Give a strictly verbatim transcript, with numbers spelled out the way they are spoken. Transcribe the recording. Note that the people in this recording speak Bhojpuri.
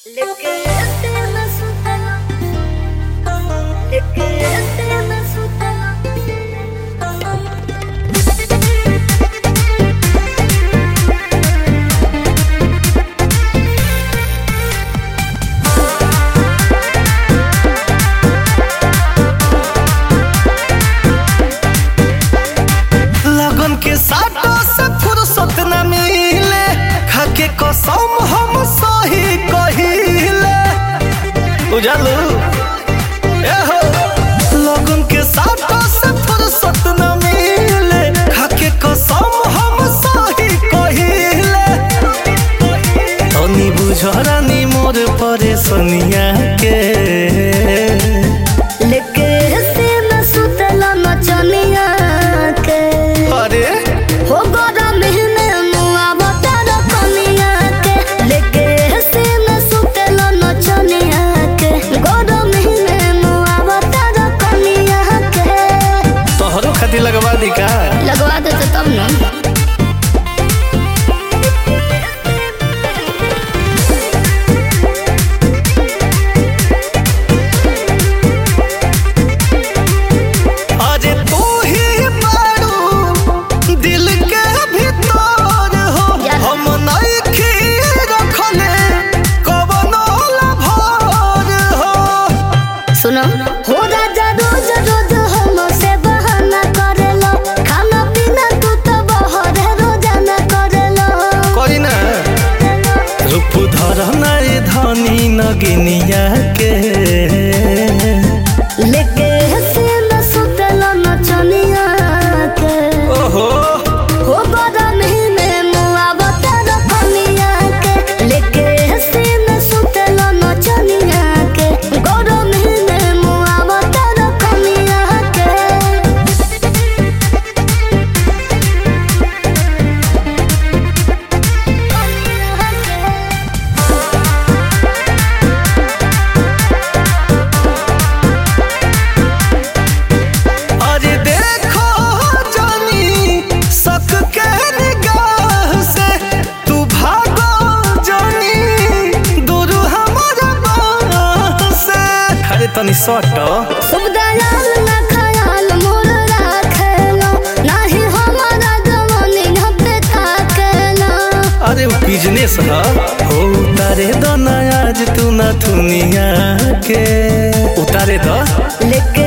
लेके तेरा सुतला लेके तेरा सुतला लगन के साटो से फुर्सत न मिले, खाके कसम हम सही कहिले। उजालू ए हो लगन के साटो से फुर्सत न मिले, खाके कसम हम सही कहिले। तनी बुझरानी मोर परेशानिया के लेके तेरा सुतला नचनिया के अरे हो गोरा महीने मुआ बतर कनिया के लेके तेरा सुतला नचनिया के गोरा महीने मुआ बतर कनिया के तोहरो खातिर लगवा दी का? लगवा दे तो तब ना अरे तू ही बारू दिल के भीतर हो, हम नइखी रखले कवनो लभर हो। सुनो हो राजा रोज रोज हमसे बहाना करेलो, खाना पीना तू तो बहर रोजाना करेलो। कोई ना रूप धरना ए धनी नगिनिया के लेके हसीना सुतलो नचनिया के ओहो हो बड़ा महीने मुआ बतर कनिया के लेके हसीना सुतलो नचनिया के गोरा महीने मुआ बतर कनिया के अरे देखो जानी सक के निगाह से, तू भागो जानी दूर हमारा बाह से। अरे तनी सटो शुभ दयाल ना खयाल मोर राखेलो, नाही हमारा जवानी पे ताकेलो। अरे वो बिजनेस है हो, उतारे दो ना आज तू ना दुनिया के उतारे दो लेके